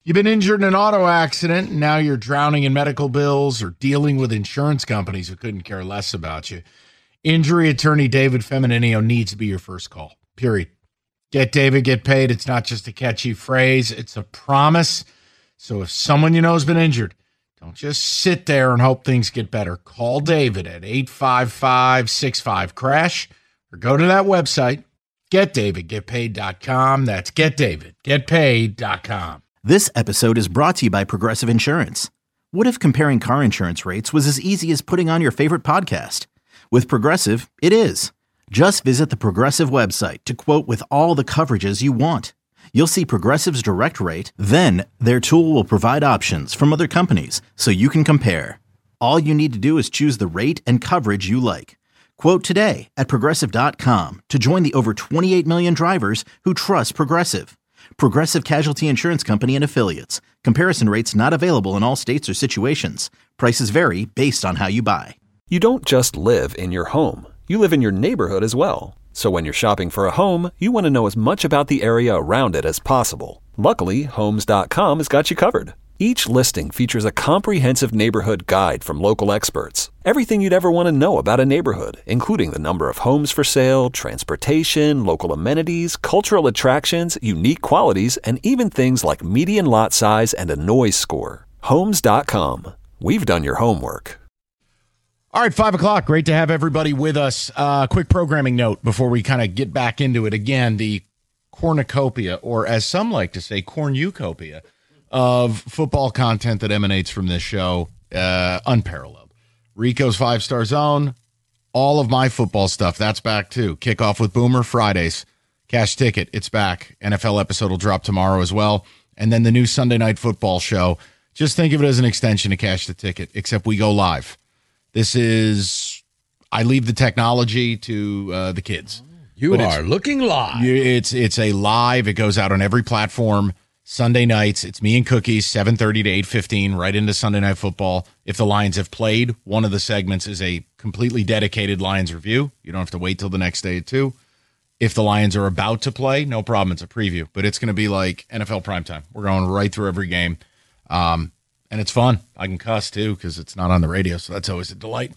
You've been injured in an auto accident, and now you're drowning in medical bills or dealing with insurance companies who couldn't care less about you. Injury attorney David Femininio needs to be your first call, period. Get David, get paid. It's not just a catchy phrase. It's a promise. So if someone you know has been injured, don't just sit there and hope things get better. Call David at 855-65-CRASH or go to that website, getdavidgetpaid.com. That's getdavidgetpaid.com. This episode is brought to you by Progressive Insurance. What if comparing car insurance rates was as easy as putting on your favorite podcast? With Progressive, it is. Just visit the Progressive website to quote with all the coverages you want. You'll see Progressive's direct rate, then their tool will provide options from other companies so you can compare. All you need to do is choose the rate and coverage you like. Quote today at Progressive.com to join the over 28 million drivers who trust Progressive. Progressive Casualty Insurance Company and Affiliates. Comparison rates not available in all states or situations. Prices vary based on how you buy. You don't just live in your home. You live in your neighborhood as well. So when you're shopping for a home, you want to know as much about the area around it as possible. Luckily, Homes.com has got you covered. Each listing features a comprehensive neighborhood guide from local experts. Everything you'd ever want to know about a neighborhood, including the number of homes for sale, transportation, local amenities, cultural attractions, unique qualities, and even things like median lot size and a noise score. Homes.com. We've done your homework. All right, 5 o'clock. Great to have everybody with us. Quick programming note before we kind of get back into it. Again, the cornucopia, or as some like to say, cornucopia, of football content that emanates from this show, unparalleled. Rico's 5-Star Zone, all of my football stuff, that's back too. Kickoff with Boomer Fridays. Cash Ticket, it's back. NFL episode will drop tomorrow as well. And then the new Sunday Night Football show. Just think of it as an extension to Cash the Ticket, except we go live. This is, I leave the technology to the kids. You are looking live. It's a live. It goes out on every platform. Sunday nights, it's me and Cookies, 7:30 to 8:15, right into Sunday Night Football. If the Lions have played, one of the segments is a completely dedicated Lions review. You don't have to wait till the next day at 2. If the Lions are about to play, no problem, it's a preview. But it's going to be like NFL primetime. We're going right through every game. And it's fun. I can cuss, too, because it's not on the radio, so that's always a delight.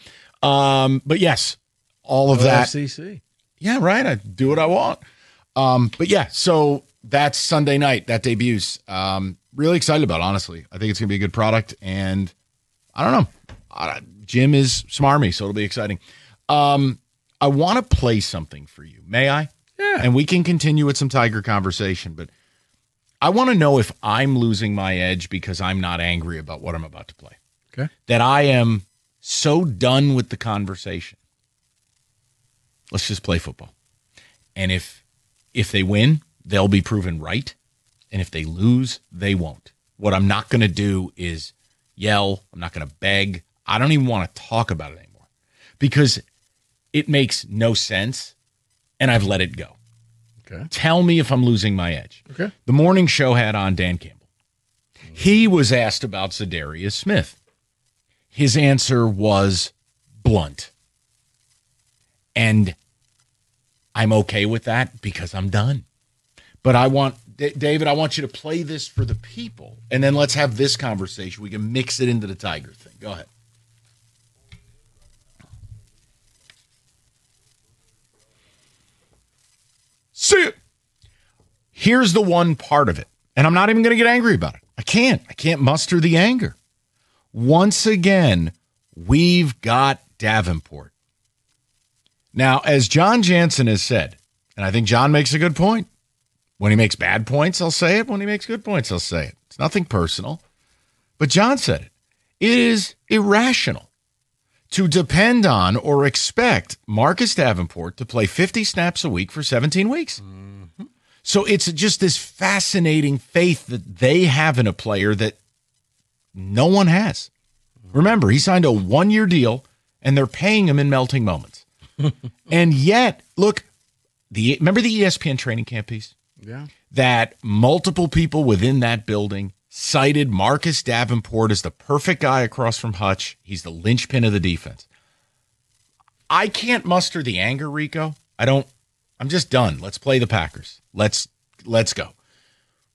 But yes, all of that. FCC. Yeah, right. I do what I want. But yeah, so that's Sunday night. That debuts. Really excited about it, honestly. I think it's going to be a good product. And I don't know. Jim is smarmy, so it'll be exciting. I want to play something for you. May I? Yeah. And we can continue with some Tiger conversation. But I want to know if I'm losing my edge because I'm not angry about what I'm about to play. Okay. That I am so done with the conversation. Let's just play football. And if they win, they'll be proven right. And if they lose, they won't. What I'm not going to do is yell. I'm not going to beg. I don't even want to talk about it anymore because it makes no sense, and I've let it go. Okay. Tell me if I'm losing my edge. Okay. The morning show had on Dan Campbell. He was asked about Zadarius Smith. His answer was blunt. And I'm okay with that because I'm done. But I want, David, I want you to play this for the people. And then let's have this conversation. We can mix it into the Tiger thing. Go ahead. See it. Here's the one part of it. And I'm not even going to get angry about it. I can't muster the anger. Once again, we've got Davenport. Now, as John Jansen has said, and I think John makes a good point. When he makes bad points, I'll say it. When he makes good points, I'll say it. It's nothing personal. But John said it. It is irrational to depend on or expect Marcus Davenport to play 50 snaps a week for 17 weeks. Mm-hmm. So it's just this fascinating faith that they have in a player that no one has. Remember, he signed a 1-year deal, and they're paying him in melting moments. And yet, look, remember the ESPN training camp piece? Yeah. That multiple people within that building cited Marcus Davenport as the perfect guy across from Hutch. He's the linchpin of the defense. I can't muster the anger, Rico. I'm just done. Let's play the Packers. Let's go.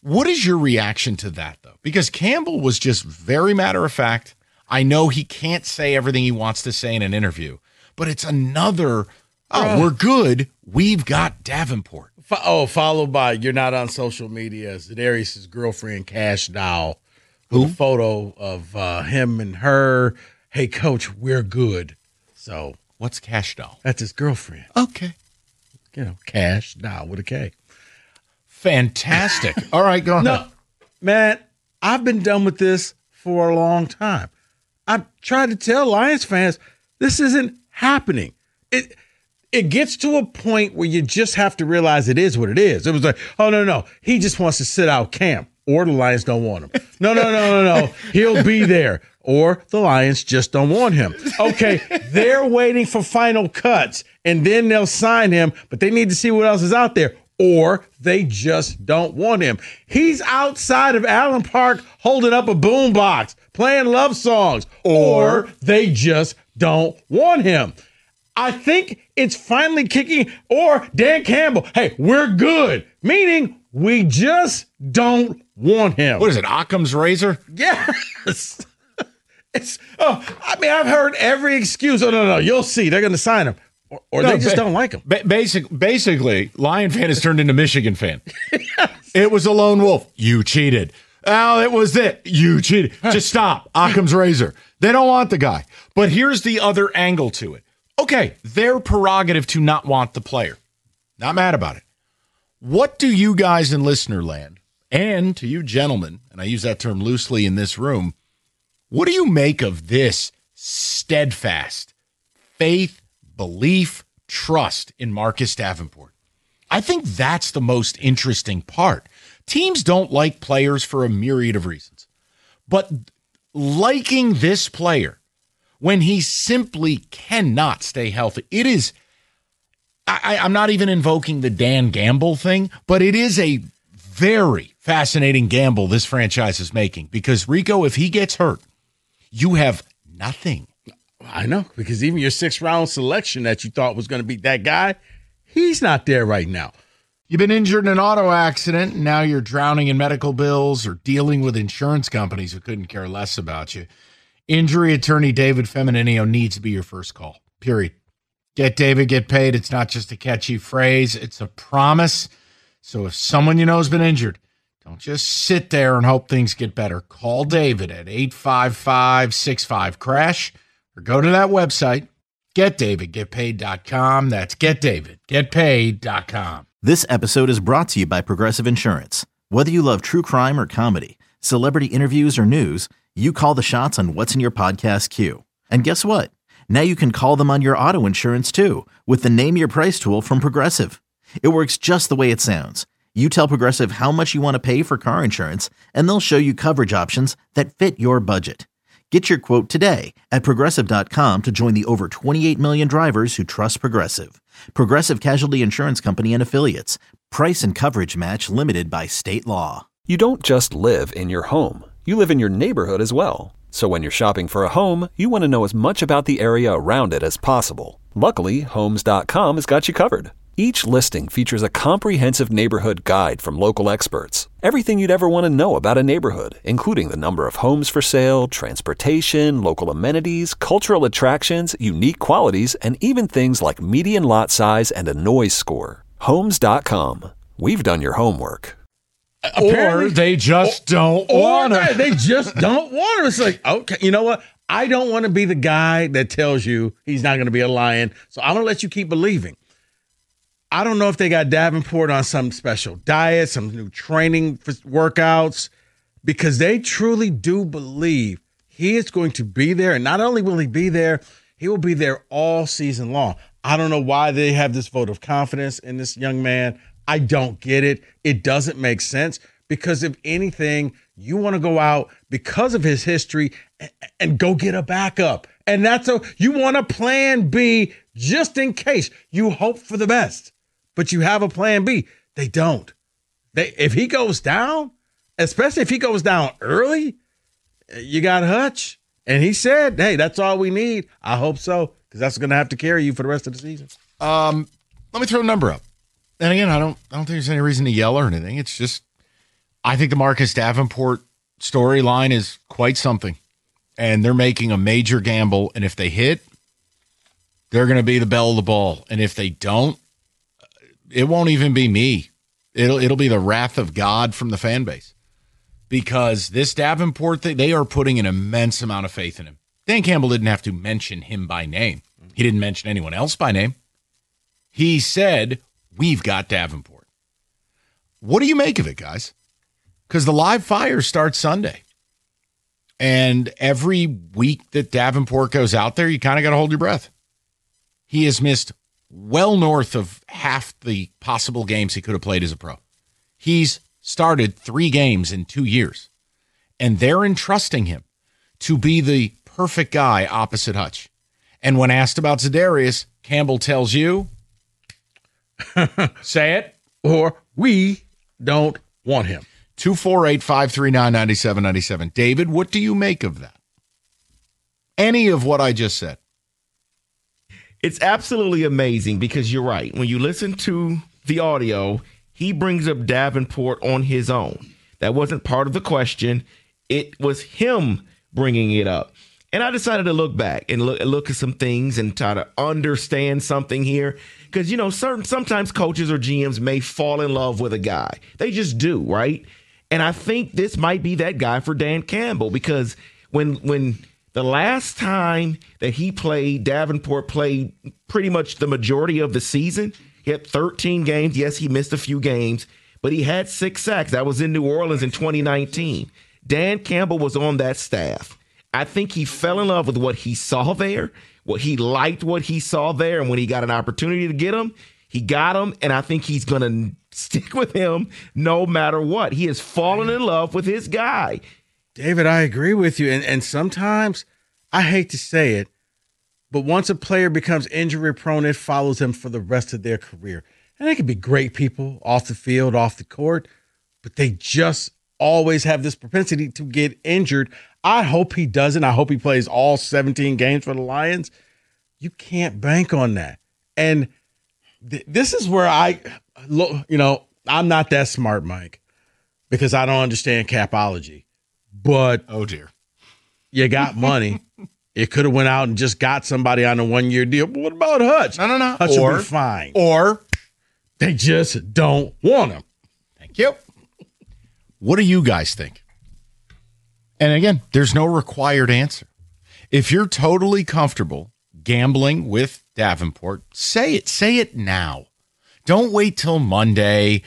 What is your reaction to that, though? Because Campbell was just very matter of fact. I know he can't say everything he wants to say in an interview, but it's another, we're good. We've got Davenport. Followed by, you're not on social media. Za'Darius' girlfriend, Cash Doll. Who? A photo of him and her. Hey, Coach, we're good. So. What's Cash Doll? That's his girlfriend. Okay. Cash Doll with a K. Fantastic. All right, go ahead. No, man, I've been done with this for a long time. I've tried to tell Lions fans this isn't happening. It gets to a point where you just have to realize it is what it is. It was like, oh, no. He just wants to sit out camp, or the Lions don't want him. No. He'll be there, or the Lions just don't want him. Okay, they're waiting for final cuts, and then they'll sign him, but they need to see what else is out there. Or they just don't want him. He's outside of Allen Park holding up a boombox, playing love songs. Or they just don't want him. I think it's finally kicking. Or Dan Campbell, hey, we're good. Meaning we just don't want him. What is it, Occam's razor? Yes. I've heard every excuse. Oh, no, you'll see. They're going to sign him. Or they just don't like him. Basically, Lion fan has turned into Michigan fan. Yes. It was a lone wolf. You cheated. Oh, it was it. You cheated. Just stop. Occam's razor. They don't want the guy. But here's the other angle to it. Okay, their prerogative to not want the player. Not mad about it. What do you guys in listener land, and to you gentlemen, and I use that term loosely in this room, what do you make of this steadfast faith, belief, trust in Marcus Davenport? I think that's the most interesting part. Teams don't like players for a myriad of reasons. But liking this player when he simply cannot stay healthy, it is, I'm not even invoking the Dan Gamble thing, but it is a very fascinating gamble this franchise is making. Because, Rico, if he gets hurt, you have nothing. I know, because even your 6th-round selection that you thought was going to be that guy, he's not there right now. You've been injured in an auto accident, and now you're drowning in medical bills or dealing with insurance companies who couldn't care less about you. Injury attorney David Femininio needs to be your first call, period. Get David, get paid. It's not just a catchy phrase. It's a promise. So if someone you know has been injured, don't just sit there and hope things get better. Call David at 855-65-CRASH. Or go to that website, getdavidgetpaid.com. That's getdavidgetpaid.com. This episode is brought to you by Progressive Insurance. Whether you love true crime or comedy, celebrity interviews or news, you call the shots on what's in your podcast queue. And guess what? Now you can call them on your auto insurance too with the Name Your Price tool from Progressive. It works just the way it sounds. You tell Progressive how much you want to pay for car insurance, and they'll show you coverage options that fit your budget. Get your quote today at Progressive.com to join the over 28 million drivers who trust Progressive. Progressive Casualty Insurance Company and Affiliates. Price and coverage match limited by state law. You don't just live in your home. You live in your neighborhood as well. So when you're shopping for a home, you want to know as much about the area around it as possible. Luckily, Homes.com has got you covered. Each listing features a comprehensive neighborhood guide from local experts. Everything you'd ever want to know about a neighborhood, including the number of homes for sale, transportation, local amenities, cultural attractions, unique qualities, and even things like median lot size and a noise score. Homes.com. We've done your homework. Or they just don't want to. They just don't want to. It's like, okay, you know what? I don't want to be the guy that tells you he's not going to be a Lion, so I'm going to let you keep believing. I don't know if they got Davenport on some special diet, some new training workouts, because they truly do believe he is going to be there. And not only will he be there, he will be there all season long. I don't know why they have this vote of confidence in this young man. I don't get it. It doesn't make sense, because if anything, you want to go out because of his history and go get a backup. And you want a plan B just in case. You hope for the best, but you have a plan B. They don't. If he goes down, especially if he goes down early, you got Hutch. And he said, hey, that's all we need. I hope so, because that's going to have to carry you for the rest of the season. Let me throw a number up. And again, I don't think there's any reason to yell or anything. It's just, I think the Marcus Davenport storyline is quite something. And they're making a major gamble. And if they hit, they're going to be the belle of the ball. And if they don't, it won't even be me. It'll be the wrath of God from the fan base. Because this Davenport, they are putting an immense amount of faith in him. Dan Campbell didn't have to mention him by name. He didn't mention anyone else by name. He said, we've got Davenport. What do you make of it, guys? Because the live fire starts Sunday. And every week that Davenport goes out there, you kind of got to hold your breath. He has missed well north of half the possible games he could have played as a pro. He's started 3 games in 2 years. And they're entrusting him to be the perfect guy opposite Hutch. And when asked about Za'Darius, Campbell tells you, say it, or we don't want him. 248-539-9797. David, what do you make of that? Any of what I just said? It's absolutely amazing because you're right. When you listen to the audio, he brings up Davenport on his own. That wasn't part of the question. It was him bringing it up. And I decided to look back and look at some things and try to understand something here. Because, you know, sometimes coaches or GMs may fall in love with a guy. They just do, right? And I think this might be that guy for Dan Campbell, because when the last time that he played, Davenport played pretty much the majority of the season. He had 13 games. Yes, he missed a few games, but he had 6 sacks. That was in New Orleans in 2019. Dan Campbell was on that staff. I think he fell in love with what he saw there, he liked what he saw there, and when he got an opportunity to get him, he got him, and I think he's going to stick with him no matter what. He has fallen in love with his guy. David, I agree with you, and sometimes, I hate to say it, but once a player becomes injury-prone, it follows them for the rest of their career. And they can be great people off the field, off the court, but they just always have this propensity to get injured. I hope he doesn't. I hope he plays all 17 games for the Lions. You can't bank on that. And this is where I'm not that smart, Mike, because I don't understand capology. But oh dear, you got money. It could have went out and just got somebody on a 1-year deal. But what about Hutch? No. Hutch will be fine. Or they just don't want him. Thank you. What do you guys think? And again, there's no required answer. If you're totally comfortable gambling with Davenport, say it. Say it now. Don't wait till Monday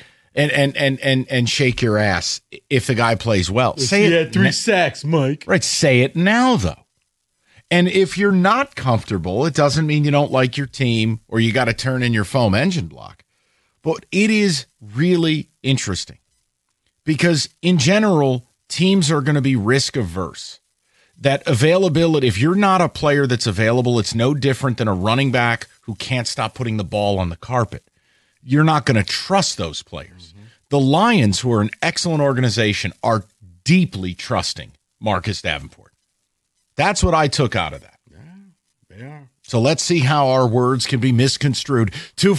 and shake your ass if the guy plays well. Say it. He had 3 sacks, Mike. Right. Say it now, though. And if you're not comfortable, it doesn't mean you don't like your team or you got to turn in your foam engine block. But it is really interesting because in general, teams are going to be risk averse. That availability, if you're not a player that's available, it's no different than a running back who can't stop putting the ball on the carpet. You're not going to trust those players. Mm-hmm. The Lions, who are an excellent organization, are deeply trusting Marcus Davenport. That's what I took out of that. Yeah, they are. So let's see how our words can be misconstrued.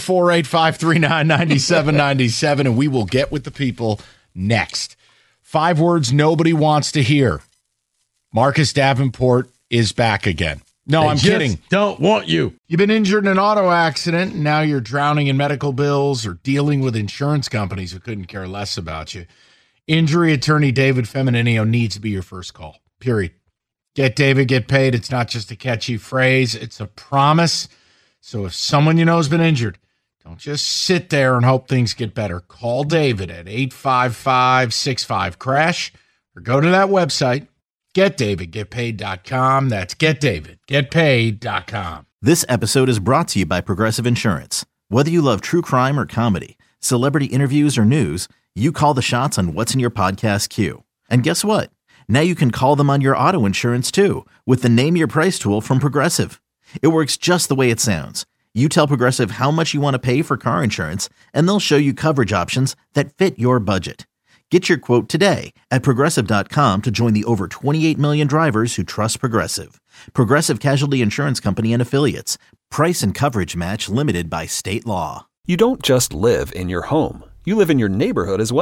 248-539-9797, and we will get with the people next. 5 words nobody wants to hear. Marcus Davenport is back again. No, I'm kidding. Don't want you. You've been injured in an auto accident, and now you're drowning in medical bills or dealing with insurance companies who couldn't care less about you. Injury attorney David Femininio needs to be your first call, period. Get David, get paid. It's not just a catchy phrase. It's a promise. So if someone you know has been injured, don't just sit there and hope things get better. Call David at 855-65-CRASH or go to that website, getdavidgetpaid.com. That's getdavidgetpaid.com. This episode is brought to you by Progressive Insurance. Whether you love true crime or comedy, celebrity interviews or news, you call the shots on what's in your podcast queue. And guess what? Now you can call them on your auto insurance too with the Name Your Price tool from Progressive. It works just the way it sounds. You tell Progressive how much you want to pay for car insurance, and they'll show you coverage options that fit your budget. Get your quote today at Progressive.com to join the over 28 million drivers who trust Progressive. Progressive Casualty Insurance Company and Affiliates. Price and coverage match limited by state law. You don't just live in your home. You live in your neighborhood as well.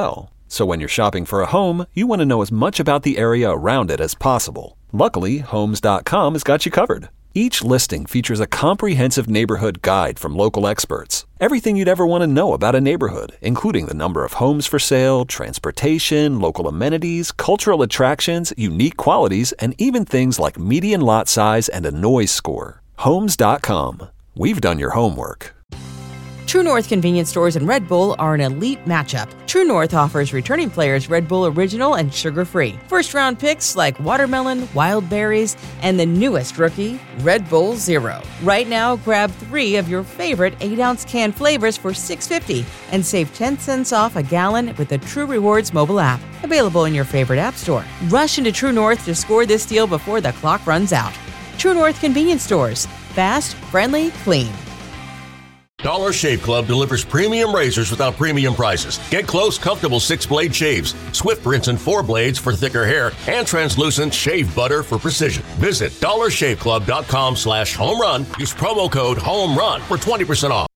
So when you're shopping for a home, you want to know as much about the area around it as possible. Luckily, Homes.com has got you covered. Each listing features a comprehensive neighborhood guide from local experts. Everything you'd ever want to know about a neighborhood, including the number of homes for sale, transportation, local amenities, cultural attractions, unique qualities, and even things like median lot size and a noise score. Homes.com. We've done your homework. True North convenience stores and Red Bull are an elite matchup. True North offers returning players Red Bull Original and sugar-free. First-round picks like watermelon, wild berries, and the newest rookie, Red Bull Zero. Right now, grab 3 of your favorite 8-ounce can flavors for $6.50 and save 10 cents off a gallon with the True Rewards mobile app. Available in your favorite app store. Rush into True North to score this deal before the clock runs out. True North convenience stores. Fast, friendly, clean. Dollar Shave Club delivers premium razors without premium prices. Get close, comfortable 6-blade shaves, swift rinse and 4 blades for thicker hair, and translucent shave butter for precision. Visit dollarshaveclub.com/homerun. Use promo code HOMERUN for 20% off.